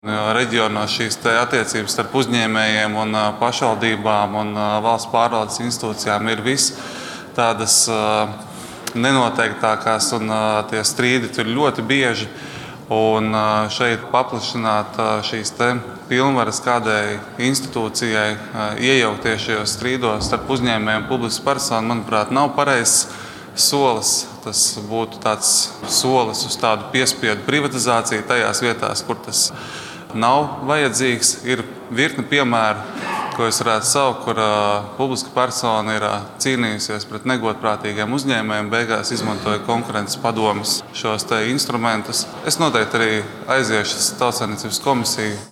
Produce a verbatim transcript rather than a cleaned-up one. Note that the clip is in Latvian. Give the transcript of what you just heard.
Reģionos šīs attiecības starp uzņēmējiem un pašvaldībām un valsts pārvaldes institūcijām ir vis tādas nenoteiktākās, un tie strīdi tur ļoti bieži. Un šeit paplašināt šīs pilnvaras kādai institūcijai iejaukties šajos strīdos starp uzņēmējiem un publisku personu, manuprāt, nav pareizs solis. Tas būtu tāds solis uz tādu piespiedu privatizāciju tajās vietās, kur tas nav vajadzīgs. Ir virkne piemēru, ko es varētu saukt, kur uh, publiska persona ir uh, cīnījusies pret negodprātīgiem uzņēmējiem, beigās izmantoja konkurences padomes šos te instrumentus. Es noteikti arī aiziešu uz Tautsaimniecības komisiju.